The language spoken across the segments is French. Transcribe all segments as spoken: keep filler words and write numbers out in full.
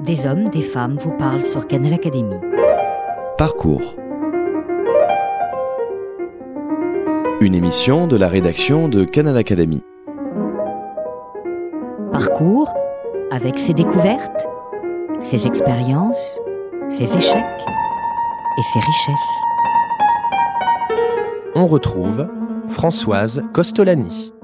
Des hommes, des femmes vous parlent sur Canal Académie. Parcours. Une émission de la rédaction de Canal Académie. Parcours, avec ses découvertes, ses expériences, ses échecs et ses richesses. On retrouve Françoise Costolani.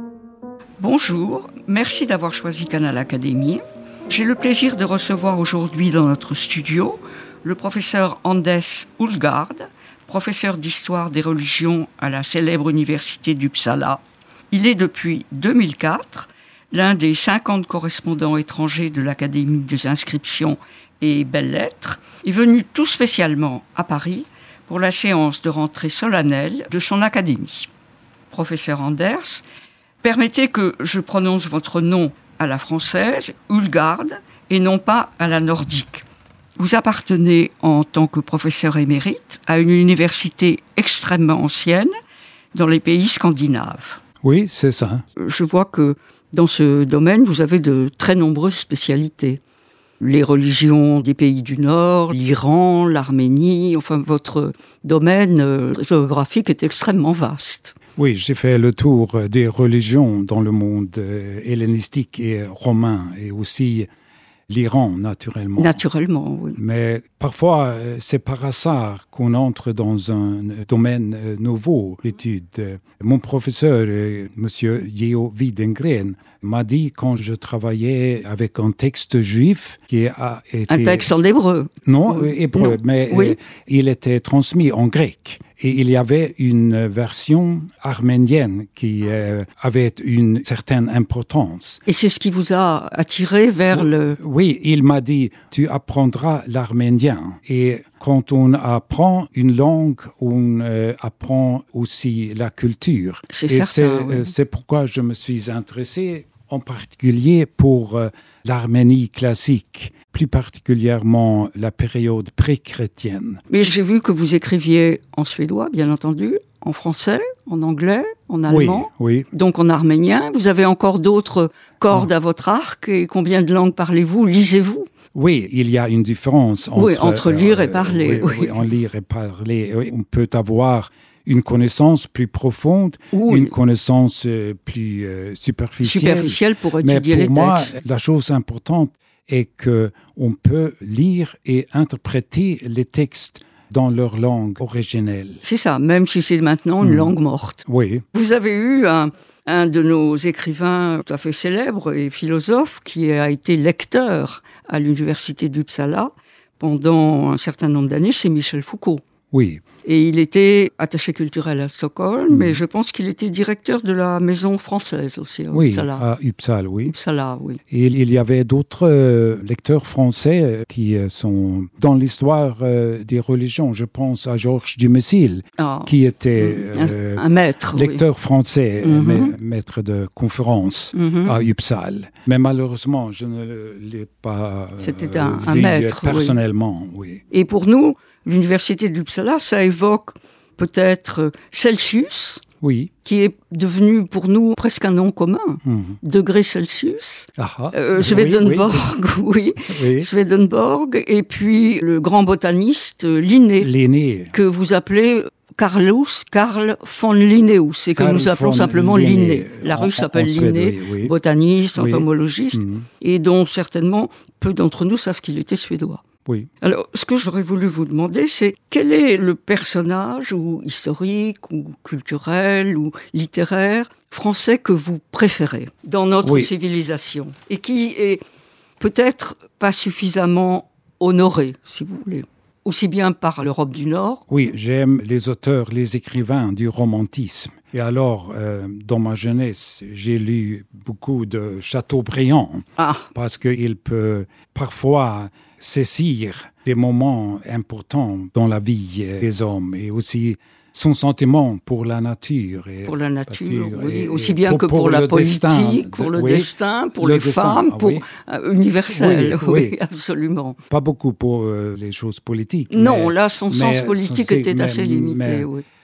Bonjour, merci d'avoir choisi Canal Académie. J'ai le plaisir de recevoir aujourd'hui dans notre studio le professeur Anders Ullgaard, professeur d'histoire des religions à la célèbre université d'Uppsala. Il est depuis deux mille quatre l'un des cinquante correspondants étrangers de l'Académie des inscriptions et belles-lettres, et venu tout spécialement à Paris pour la séance de rentrée solennelle de son académie. Professeur Anders, permettez que je prononce votre nom à la française, Ullgaard, et non pas à la nordique. Vous appartenez en tant que professeur émérite à une université extrêmement ancienne dans les pays scandinaves. Oui, c'est ça. Je vois que dans ce domaine, vous avez de très nombreuses spécialités. Les religions des pays du Nord, l'Iran, l'Arménie, enfin votre domaine géographique est extrêmement vaste. Oui, j'ai fait le tour des religions dans le monde hellénistique et romain, et aussi l'Iran, naturellement. Naturellement, oui. Mais parfois, c'est par hasard qu'on entre dans un domaine nouveau, l'étude. Mon professeur, monsieur Geo Widengren, m'a dit quand je travaillais avec un texte juif qui a été... Un texte en hébreu. Non, oui. hébreu, non. mais oui. il était transmis en grec. Et il y avait une version arménienne qui euh, avait une certaine importance. Et c'est ce qui vous a attiré vers oui, le... Oui, il m'a dit, tu apprendras l'arménien. Et quand on apprend une langue, on euh, apprend aussi la culture. C'est Et certain, c'est, oui. euh, c'est pourquoi je me suis intéressé en particulier pour euh, l'Arménie classique, plus particulièrement la période pré-chrétienne. Mais j'ai vu que vous écriviez en suédois, bien entendu, en français, en anglais, en allemand, oui, oui. donc en arménien. Vous avez encore d'autres cordes oh. à votre arc. Et combien de langues parlez-vous? Lisez-vous? Oui, il y a une différence entre, oui, entre lire euh, et parler. Oui, oui. oui, en lire et parler. Oui, on peut avoir une connaissance plus profonde, oui. une connaissance euh, plus euh, superficielle. Superficielle pour étudier Mais pour les moi, textes. La chose importante est qu'on peut lire et interpréter les textes dans leur langue originelle. C'est ça, même si c'est maintenant une mmh. langue morte. Oui. Vous avez eu un, un de nos écrivains tout à fait célèbres et philosophes qui a été lecteur à l'université d'Uppsala pendant un certain nombre d'années, c'est Michel Foucault. Oui. Et il était attaché culturel à Stockholm, mmh. mais je pense qu'il était directeur de la maison française aussi à oui, Uppsala. à Uppsala, oui. Uppsala, oui. Et il y avait d'autres euh, lecteurs français qui euh, sont dans l'histoire euh, des religions. Je pense à Georges Dumézil, ah. qui était euh, un, un maître, lecteur oui. français, mmh. maître de conférence mmh. à Uppsala. Mais malheureusement, je ne l'ai pas C'était euh, un, un vu maître, personnellement. Oui. Oui. Et pour nous, l'université d'Uppsala, ça évoque peut-être Celsius, oui. qui est devenu pour nous presque un nom commun. Mmh. Degré Celsius, ah, euh, Swedenborg, oui, oui. oui. Swedenborg, et puis le grand botaniste Linné, Linné. que vous appelez Carlus, Carl von Linnaeus, et que Carl nous appelons simplement Linné. Linné. La rue s'appelle Linné, oui, oui. botaniste, oui. entomologiste, mmh. et dont certainement peu d'entre nous savent qu'il était suédois. Oui. Alors, ce que j'aurais voulu vous demander, c'est quel est le personnage, ou historique, ou culturel, ou littéraire, français que vous préférez dans notre oui. civilisation, et qui est peut-être pas suffisamment honoré, si vous voulez, aussi bien par l'Europe du Nord. Oui, j'aime les auteurs, les écrivains du romantisme. Et alors, euh, dans ma jeunesse, j'ai lu beaucoup de Chateaubriand, ah. parce qu'il peut parfois saisir des moments importants dans la vie des hommes, et aussi son sentiment pour la nature. Et pour la nature, nature oui. et, aussi bien pour, que pour, pour la politique, destin, pour le oui, destin, pour le les destin, femmes, ah, pour oui. euh, universel, oui, oui. oui, absolument. Pas beaucoup pour euh, les choses politiques. Non, mais, là, son sens politique c'est, était mais, assez limité, mais, oui.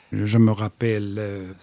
Je me rappelle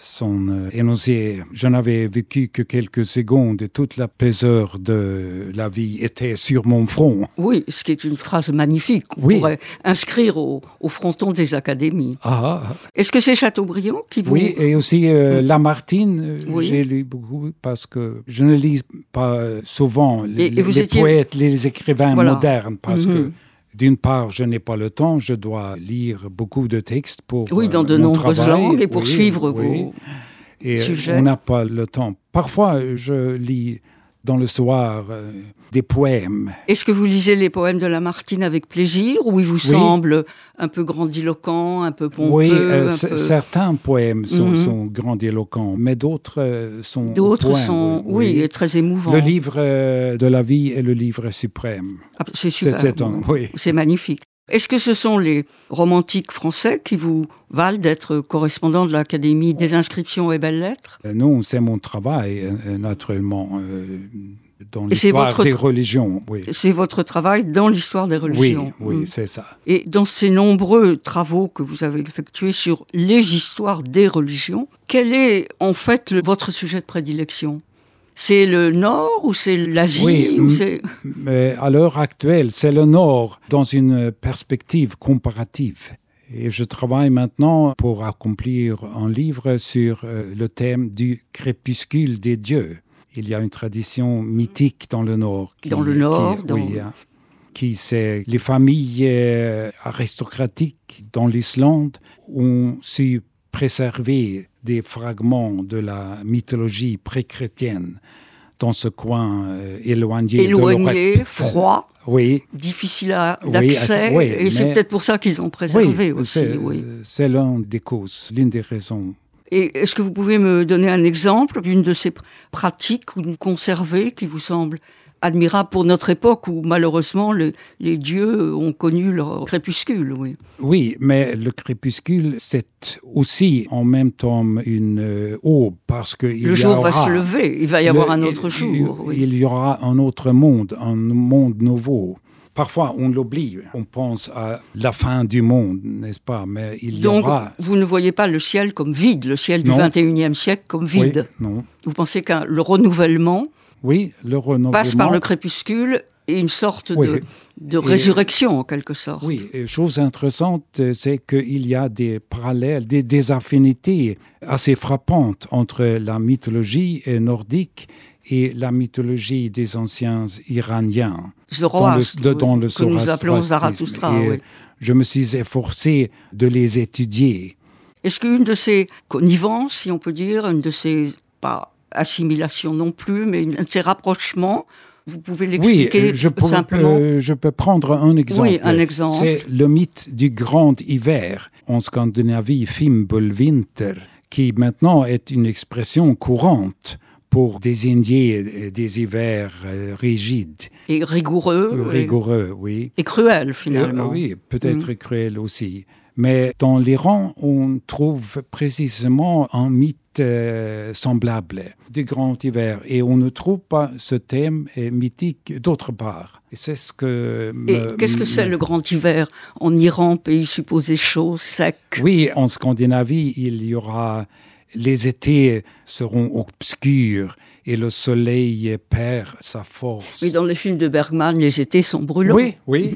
son énoncé. Je n'avais vécu que quelques secondes et toute la peseur de la vie était sur mon front. Oui, ce qui est une phrase magnifique qu'on oui. pourrait inscrire au, au fronton des académies. Ah. Est-ce que c'est Chateaubriand qui vous... Oui, et aussi euh, mmh. Lamartine, oui. j'ai lu beaucoup parce que je ne lis pas souvent les, et, et vous les étiez... poètes, les écrivains voilà. modernes parce mmh. que d'une part, je n'ai pas le temps, je dois lire beaucoup de textes pour Oui, dans de euh, mon nombreuses travail. langues et pour oui, suivre oui. vos et sujets. On n'a pas le temps. Parfois, je lis dans le soir euh, des poèmes. Est-ce que vous lisez les poèmes de Lamartine avec plaisir ou ils vous oui. semblent un peu grandiloquents, un peu pompeux? Oui, euh, un peu... certains poèmes sont, mm-hmm. sont grandiloquents, mais d'autres euh, sont D'autres point, sont, oui, oui, oui, très émouvants. Le livre euh, de la vie est le livre suprême. Ah, c'est super, c'est, c'est, un, oui. c'est magnifique. Est-ce que ce sont les romantiques français qui vous valent d'être correspondant de l'Académie des inscriptions et belles-lettres? euh, Non, c'est mon travail, euh, naturellement, euh, dans l'histoire des tra- religions. Oui. C'est votre travail dans l'histoire des religions. Oui, oui, mmh. c'est ça. Et dans ces nombreux travaux que vous avez effectués sur les histoires des religions, quel est en fait le, votre sujet de prédilection ? C'est le Nord ou c'est l'Asie oui, ou c'est... Mais à l'heure actuelle, c'est le Nord dans une perspective comparative. Et je travaille maintenant pour accomplir un livre sur euh, le thème du crépuscule des dieux. Il y a une tradition mythique dans le Nord. Qui, dans le Nord qui, dans... Oui, qui c'est les familles euh, aristocratiques dans l'Islande ont su préserver des fragments de la mythologie pré-chrétienne dans ce coin euh, éloigné, éloigné, de l'Europe. froid, oui. difficile à, d'accès, oui, oui, et c'est peut-être pour ça qu'ils ont préservé oui, aussi. C'est, oui. c'est l'une des causes, l'une des raisons. Et est-ce que vous pouvez me donner un exemple d'une de ces pratiques ou d'une conservée qui vous semble admirable pour notre époque où malheureusement les, les dieux ont connu leur crépuscule, oui. Oui, mais le crépuscule, c'est aussi en même temps une euh, aube parce que il le y jour aura, va se lever, il va y le, avoir un autre il, jour. Il, oui. il y aura un autre monde, un monde nouveau. Parfois, on l'oublie, on pense à la fin du monde, n'est-ce pas? Mais il y Donc, aura... vous ne voyez pas le ciel comme vide, le ciel du non. vingt et unième siècle comme vide. Oui, non. Vous pensez que le renouvellement Oui, le renouvellement passe par le crépuscule et une sorte oui. de, de résurrection, et, en quelque sorte. Oui, et chose intéressante, c'est qu'il y a des parallèles, des, des affinités assez frappantes entre la mythologie nordique et la mythologie des anciens Iraniens. Zoroastre, dans le, dans oui, le que nous appelons Zarathustra. Oui. Je me suis efforcé de les étudier. Est-ce qu'une de ces connivences, si on peut dire, une de ces, pas assimilation non plus, mais une de ces rapprochements, vous pouvez l'expliquer oui, je peux, simplement euh, je peux prendre un exemple. Oui, un exemple. C'est le mythe du grand hiver en Scandinavie, Fimbulvinter, qui maintenant est une expression courante pour désigner des hivers euh, rigides. Et rigoureux. Euh, rigoureux, et, oui. Et cruels, finalement. Euh, oui, peut-être mmh. cruels aussi. Mais dans l'Iran, on trouve précisément un mythe euh, semblable du grand hiver. Et on ne trouve pas ce thème mythique d'autre part. Et c'est ce que... Et me, qu'est-ce que c'est me... le grand hiver en Iran, pays supposé chaud, sec? Oui, en Scandinavie, il y aura... Les étés seront obscurs et le soleil perd sa force. Mais dans les films de Bergman, les étés sont brûlants. Oui, oui.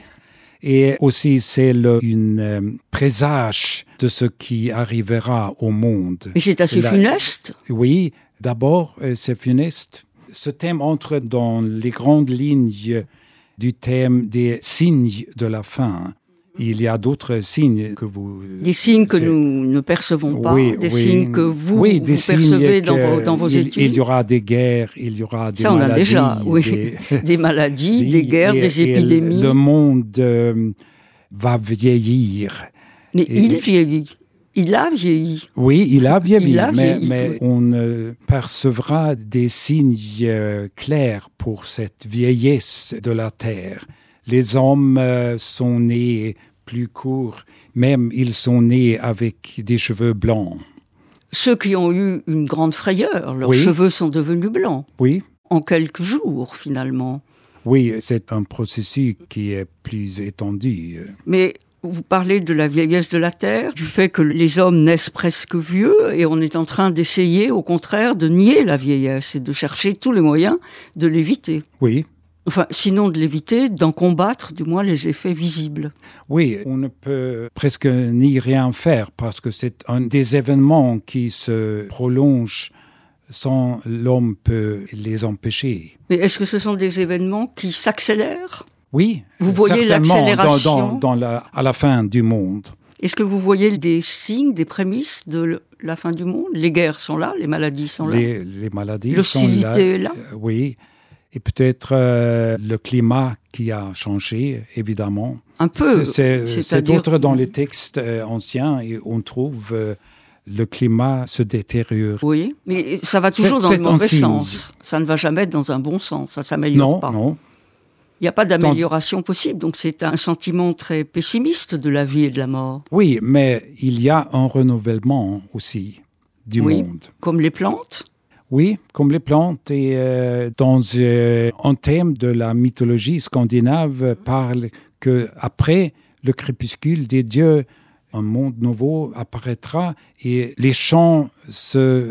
Et aussi, c'est le, une euh, présage de ce qui arrivera au monde. Mais c'est assez La... funeste. Oui, d'abord, euh, c'est funeste. Ce thème entre dans les grandes lignes du thème des signes de la fin. Il y a d'autres signes que vous... Des signes que nous ne percevons pas, oui, des oui. signes que vous, oui, vous percevez dans vos, dans vos il, études. Il y aura des guerres, il y aura des Ça, on maladies. a déjà, oui. Des, des maladies, des guerres, et, des épidémies. Le monde euh, va vieillir. Mais et, il vieillit. Il a vieilli. Oui, il a vieilli, il a mais, vieilli, mais oui. on euh, percevra des signes euh, clairs pour cette vieillesse de la Terre. Les hommes euh, sont nés plus courts, même ils sont nés avec des cheveux blancs. Ceux qui ont eu une grande frayeur, leurs oui. cheveux sont devenus blancs. Oui. En quelques jours, finalement. Oui, c'est un processus qui est plus étendu. Mais Vous parlez de la vieillesse de la Terre, du fait que les hommes naissent presque vieux, et on est en train d'essayer, au contraire, de nier la vieillesse et de chercher tous les moyens de l'éviter. Oui. Enfin, sinon de l'éviter, d'en combattre du moins les effets visibles. Oui, on ne peut presque ni rien faire parce que c'est un des événements qui se prolongent sans l'homme peut les empêcher. Mais est-ce que ce sont des événements qui s'accélèrent ? Oui, vous voyez l'accélération dans, dans, dans la, à la fin du monde. Est-ce que vous voyez des signes, des prémices de la fin du monde ? Les guerres sont là, les maladies sont là. Les, les maladies L'hostilité sont là. est là. Euh, oui, et peut-être euh, le climat qui a changé, évidemment. Un peu. C'est, c'est, c'est autre dans les textes euh, anciens et on trouve euh, le climat se détériore. Oui, mais ça va toujours c'est, dans le mauvais signe. sens. Ça ne va jamais dans un bon sens. Ça ne s'améliore non, pas. Non, Il n'y a pas d'amélioration possible, donc c'est un sentiment très pessimiste de la vie et de la mort. Oui, mais il y a un renouvellement aussi du oui, monde. Comme les plantes ? Oui, comme les plantes. Et euh, dans euh, un thème de la mythologie scandinave parle qu'après le crépuscule des dieux, un monde nouveau apparaîtra et les champs se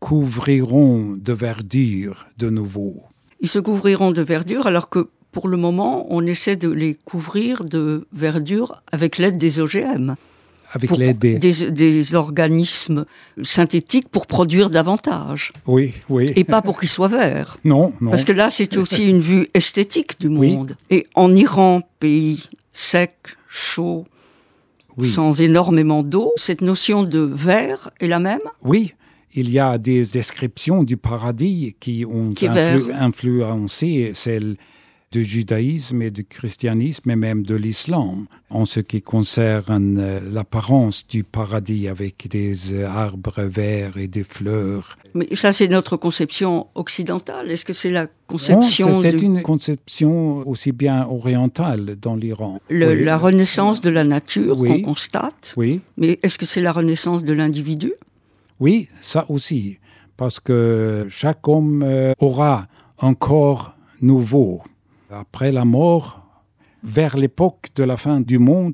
couvriront de verdure de nouveau. Ils se couvriront de verdure alors que pour le moment, on essaie de les couvrir de verdure avec l'aide des O G M. Avec l'aide des... des... des organismes synthétiques pour produire davantage. Oui, oui. Et pas pour qu'ils soient verts. Non, non. Parce que là, c'est aussi une vue esthétique du monde. Oui. Et en Iran, pays sec, chaud, oui. sans énormément d'eau, cette notion de vert est la même ? Oui. Il y a des descriptions du paradis qui ont qui influ- influencé celles du judaïsme et du christianisme et même de l'islam en ce qui concerne l'apparence du paradis avec des arbres verts et des fleurs. Mais ça, c'est notre conception occidentale. Est-ce que c'est la conception... Non, c'est, c'est du... une conception aussi bien orientale dans l'Iran. Le, oui. La renaissance de la nature oui. qu'on constate. Oui. Mais est-ce que c'est la renaissance de l'individu ? Oui, ça aussi. Parce que chaque homme euh, aura un corps nouveau. Après la mort, vers l'époque de la fin du monde,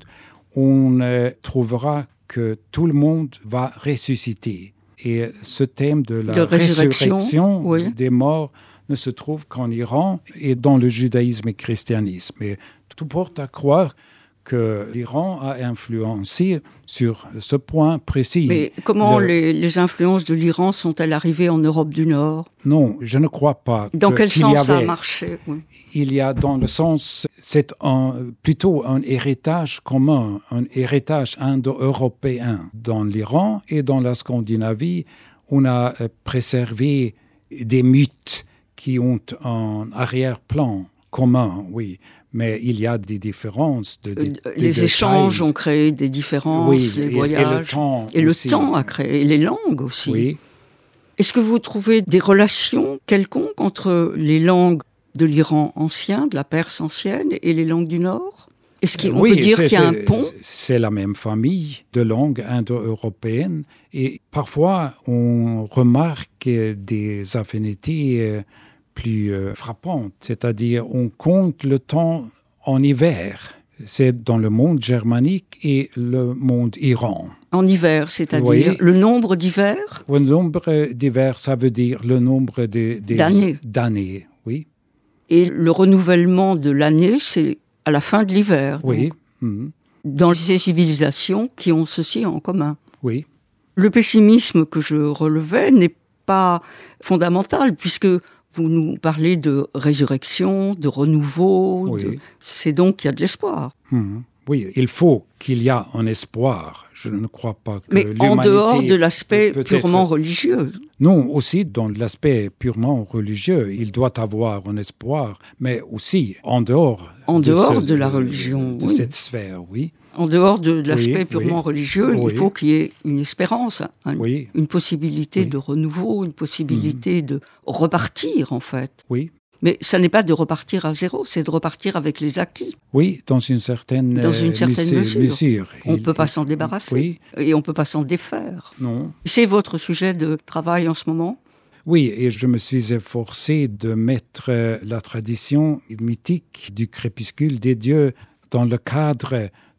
on euh, trouvera que tout le monde va ressusciter. Et ce thème de la de résurrection, résurrection oui. des morts ne se trouve qu'en Iran et dans le judaïsme et le christianisme. Et tout porte à croire que l'Iran a influencé sur ce point précis. Mais comment de... les, les influences de l'Iran sont-elles arrivées en Europe du Nord ? Non, je ne crois pas. Dans que, quel sens y avait... ça a marché ? Oui. Il y a dans le sens, c'est un, plutôt un héritage commun, un héritage indo-européen. Dans l'Iran et dans la Scandinavie, on a préservé des mythes qui ont un arrière-plan commun, oui. Mais il y a des différences. De, de, les de, de échanges taille. ont créé des différences, oui, les et, voyages. Et le temps Et aussi. le temps a créé, et les langues aussi. Oui. Est-ce que vous trouvez des relations quelconques entre les langues de l'Iran ancien, de la Perse ancienne, et les langues du Nord ? Est-ce qu'on oui, peut dire qu'il y a un pont ? C'est la même famille de langues indo-européennes. Et parfois, on remarque des affinités plus euh, frappante, c'est-à-dire on compte le temps en hiver. C'est dans le monde germanique et le monde Iran. En hiver, c'est-à-dire oui. le nombre d'hivers ? Le nombre d'hivers, ça veut dire le nombre de, des d'années. d'années, oui. Et le renouvellement de l'année, c'est à la fin de l'hiver. Oui. Mmh. Dans ces civilisations qui ont ceci en commun. Oui. Le pessimisme que je relevais n'est pas fondamental, puisque vous nous parlez de résurrection, de renouveau. Oui. De... C'est donc qu'il y a de l'espoir. Mmh. Oui, il faut qu'il y ait un espoir. Je ne crois pas que Mais l'humanité... en dehors de l'aspect purement être... religieux. Non, aussi dans l'aspect purement religieux, il doit avoir un espoir, mais aussi en dehors... En de dehors ce, de la religion, de oui. cette sphère, oui. En dehors de, de l'aspect oui, purement oui. religieux, oui. il faut qu'il y ait une espérance, hein, oui. une possibilité oui. de renouveau, une possibilité mmh. de repartir, en fait. Oui. Mais ça n'est pas de repartir à zéro, c'est de repartir avec les acquis. Oui, dans une certaine, dans une certaine euh, mesure. mesure. On ne il, peut pas s'en débarrasser. Oui. Et on ne peut pas s'en défaire. Non. C'est votre sujet de travail en ce moment ? Oui, et je me suis efforcé de mettre la tradition mythique du crépuscule des dieux dans le cadre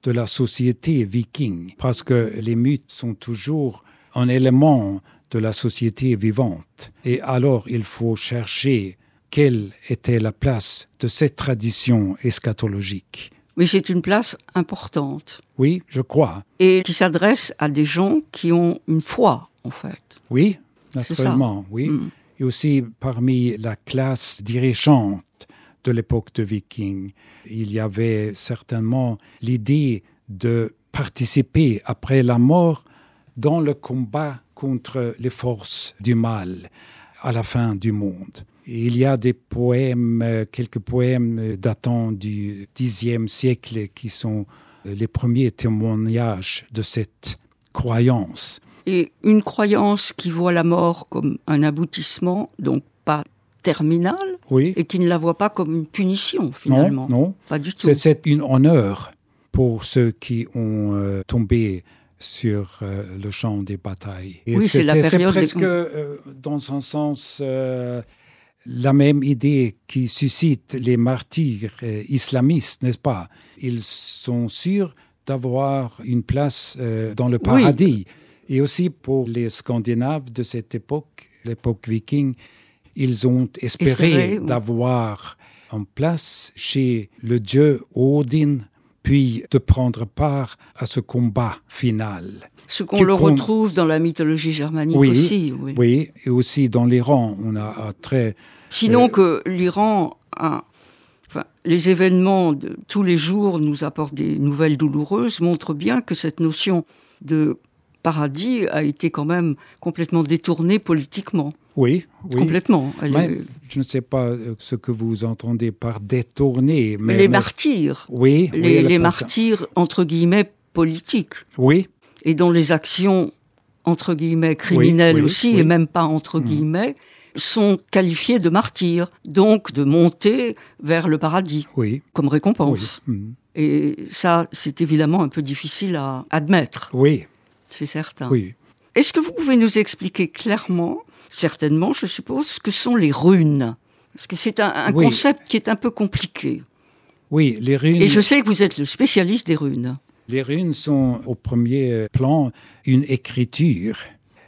de la société viking, parce que les mythes sont toujours un élément de la société vivante. Et alors, il faut chercher quelle était la place de cette tradition eschatologique. Mais c'est une place importante. Oui, je crois. Et qui s'adresse à des gens qui ont une foi, en fait. Oui, naturellement, oui. Mm. Et aussi parmi la classe dirigeante de l'époque de Viking, il y avait certainement l'idée de participer après la mort dans le combat contre les forces du mal à la fin du monde. Et il y a des poèmes, quelques poèmes datant du dixième siècle qui sont les premiers témoignages de cette croyance. Et une croyance qui voit la mort comme un aboutissement, donc pas terminal, oui. Et qui ne la voit pas comme une punition, finalement. Non, non. Pas du tout. C'est, c'est un honneur pour ceux qui ont euh, tombé sur euh, le champ des batailles. Et oui, c'est, c'est la période... C'est presque, des... euh, dans un sens, euh, la même idée qui suscite les martyrs euh, islamistes, n'est-ce pas? Ils sont sûrs d'avoir une place euh, dans le paradis. Oui. Et aussi pour les Scandinaves de cette époque, l'époque viking, ils ont espéré, espéré d'avoir une place chez le dieu Odin, puis de prendre part à ce combat final. Ce qu'on le com... retrouve dans la mythologie germanique oui, aussi. Oui. oui, et aussi dans l'Iran, on a un très... Sinon euh... que l'Iran, a... enfin, les événements de tous les jours nous apportent des nouvelles douloureuses, montrent bien que cette notion de paradis a été quand même complètement détournée politiquement. Oui, oui. Complètement. Elle mais, est... Je ne sais pas ce que vous entendez par détourner. Mais, les mais... martyrs. Oui. Les, oui, les martyrs, entre guillemets, politiques. Oui. Et dont les actions, entre guillemets, criminelles oui, oui, aussi, oui. et même pas entre mmh. guillemets, sont qualifiés de martyrs. Donc, de monter vers le paradis. Oui. Comme récompense. Oui. Mmh. Et ça, c'est évidemment un peu difficile à admettre. Oui. C'est certain. Oui. Est-ce que vous pouvez nous expliquer clairement, certainement, je suppose, ce que sont les runes? Parce que c'est un, un oui. concept qui est un peu compliqué. Oui, les runes... Et je sais que vous êtes le spécialiste des runes. Les runes sont, au premier plan, une écriture.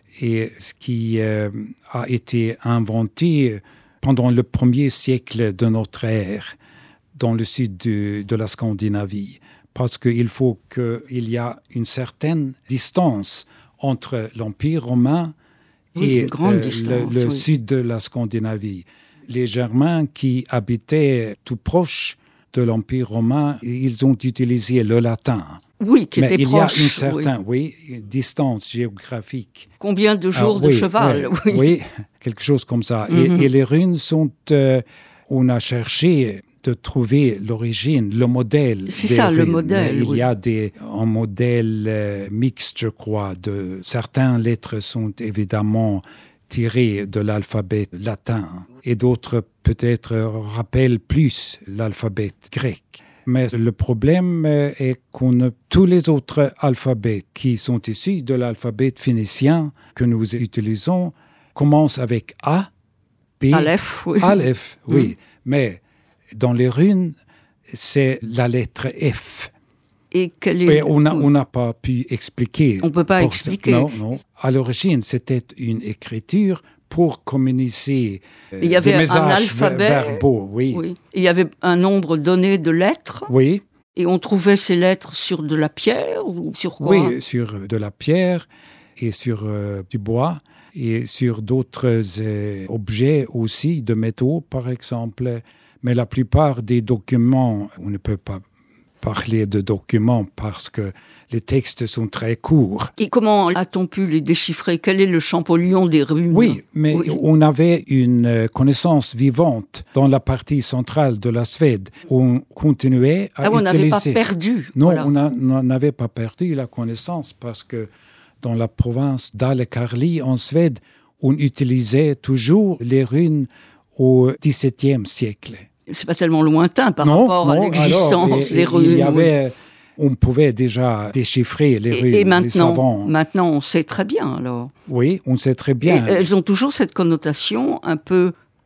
Et ce qui euh, a été inventé pendant le premier siècle de notre ère, dans le sud de, de la Scandinavie. Parce qu'il faut qu'il y ait une certaine distance entre l'Empire romain oui, et euh, distance, le, le oui. sud de la Scandinavie. Les Germains qui habitaient tout proche de l'Empire romain, ils ont utilisé le latin. Oui, qui Mais était il proche. Il y a une certaine oui. Oui, une distance géographique. Combien de jours Alors, de oui, cheval oui, oui, quelque chose comme ça. Mm-hmm. Et, et les runes sont... Euh, on a cherché... de trouver l'origine, le modèle. C'est ça, runes. Le modèle. Il oui. y a des, un modèle euh, mixte, je crois. De, certaines lettres sont évidemment tirées de l'alphabet latin et d'autres peut-être rappellent plus l'alphabet grec. Mais le problème est qu'on tous les autres alphabets qui sont issus de l'alphabet phénicien que nous utilisons commencent avec A, B, Aleph, oui. Aleph, oui. Mm. Mais dans les runes, c'est la lettre F. Et quelle est... Et on n'a on n'a pas pu expliquer. On ne peut pas expliquer. Non, non. À l'origine, c'était une écriture pour communiquer euh, il y avait des messages un alphabet, verbaux. Oui. oui. Il y avait un nombre donné de lettres. Oui. Et on trouvait ces lettres sur de la pierre ou sur quoi? Oui, sur de la pierre et sur euh, du bois. Et sur d'autres euh, objets aussi, de métaux par exemple. Mais la plupart des documents, on ne peut pas parler de documents parce que les textes sont très courts. Et comment a-t-on pu les déchiffrer? Quel est le Champollion des runes? Oui, mais oui. on avait une connaissance vivante dans la partie centrale de la Suède. On continuait à ah, on utiliser... on n'avait pas perdu. Non, voilà. on n'avait pas perdu la connaissance parce que dans la province d'Alekarli, en Suède, on utilisait toujours les runes au dix-septième siècle. C'est pas tellement lointain par non, rapport non, à l'existence alors, et, des runes. Il y avait, on pouvait déjà déchiffrer les et, runes, et maintenant, les savants. Maintenant, on sait très bien alors. Oui, on sait très bien. Et elles ont toujours cette connotation un peu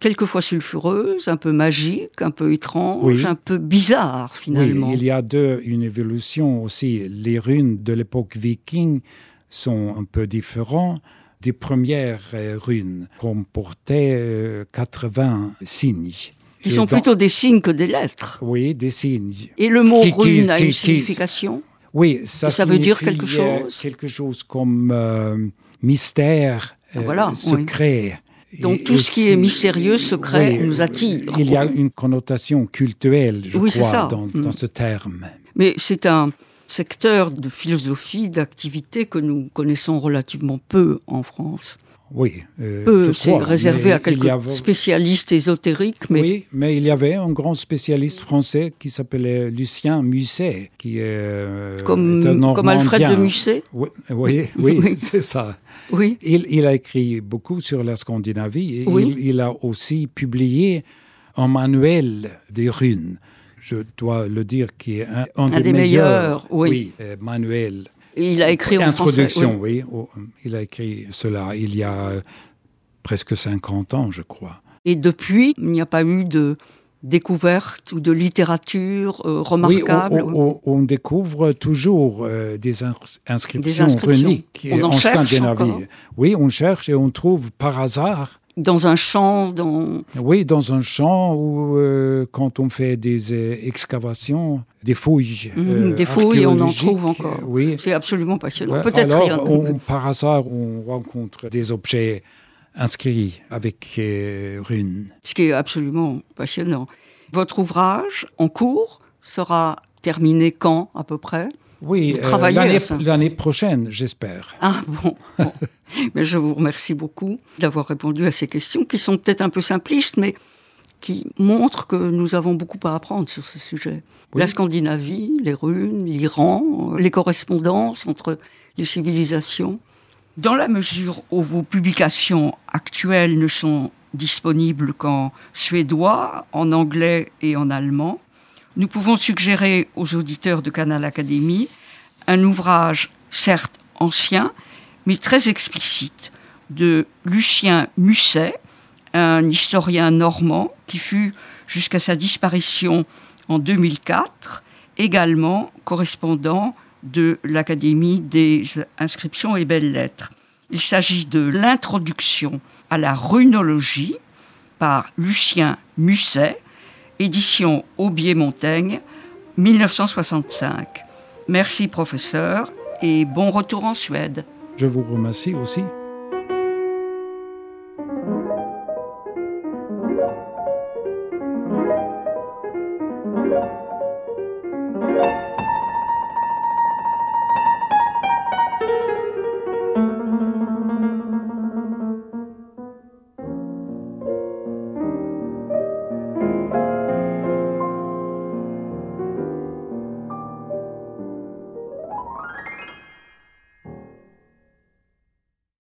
quelquefois sulfureuse, un peu magique, un peu étrange, oui. un peu bizarre finalement. Oui, il y a deux, une évolution aussi. Les runes de l'époque viking sont un peu différentes des premières euh, runes, comportaient euh, quatre-vingts signes. Qui sont dans... plutôt des signes que des lettres. Oui, des signes. Et le mot qui, rune qui, a qui, une qui, signification? Oui, ça, ça veut dire quelque chose. Quelque chose comme euh, mystère, euh, ah, voilà, secret. Oui. Donc et, tout ce qui est mystérieux, secret, oui, nous attire. Il y a une connotation culturelle, je oui, crois, dans, mmh. dans ce terme. Mais c'est un secteur de philosophie, d'activité que nous connaissons relativement peu en France. Oui, euh, peu, je c'est crois, réservé à quelques avait... spécialistes ésotériques. Mais... Oui, mais il y avait un grand spécialiste français qui s'appelait Lucien Musset, qui est, euh, comme, est un Normandien. Comme Alfred de Musset. Oui, oui, oui, oui. C'est ça. Oui. Il, il a écrit beaucoup sur la Scandinavie et oui. il, il a aussi publié un manuel des runes. Je dois le dire, qui est un, un, un des, des meilleurs, meilleurs oui. Oui, euh, manuels. Et il a écrit en Introduction, français, oui. oui. Il a écrit cela il y a presque cinquante ans, je crois. Et depuis, il n'y a pas eu de découverte ou de littérature euh, remarquable. Oui, on, on, on découvre toujours euh, des, ins- inscriptions des inscriptions runiques on en, en Scandinavie. Encore. Oui, on cherche et on trouve par hasard. Dans un champ, dans... Oui, dans un champ où, euh, quand on fait des euh, excavations, des fouilles mmh, euh, Des fouilles, on en trouve encore. Euh, oui. C'est absolument passionnant. Ouais, Peut-être alors, rien. On, par hasard, on rencontre des objets inscrits avec euh, runes. Ce qui est absolument passionnant. Votre ouvrage, en cours, sera terminé quand, à peu près ? Oui, euh, l'année, l'année prochaine, j'espère. Ah bon, bon. Mais je vous remercie beaucoup d'avoir répondu à ces questions qui sont peut-être un peu simplistes, mais qui montrent que nous avons beaucoup à apprendre sur ce sujet. Oui. La Scandinavie, les runes, l'Iran, les correspondances entre les civilisations. Dans la mesure où vos publications actuelles ne sont disponibles qu'en suédois, en anglais et en allemand, nous pouvons suggérer aux auditeurs de Canal Académie un ouvrage, certes ancien, mais très explicite, de Lucien Musset, un historien normand qui fut, jusqu'à sa disparition en deux mille quatre, également correspondant de l'Académie des inscriptions et belles-lettres. Il s'agit de l'introduction à la runologie par Lucien Musset, édition Aubier-Montaigne, dix-neuf cent soixante-cinq. Merci professeur et bon retour en Suède. Je vous remercie aussi.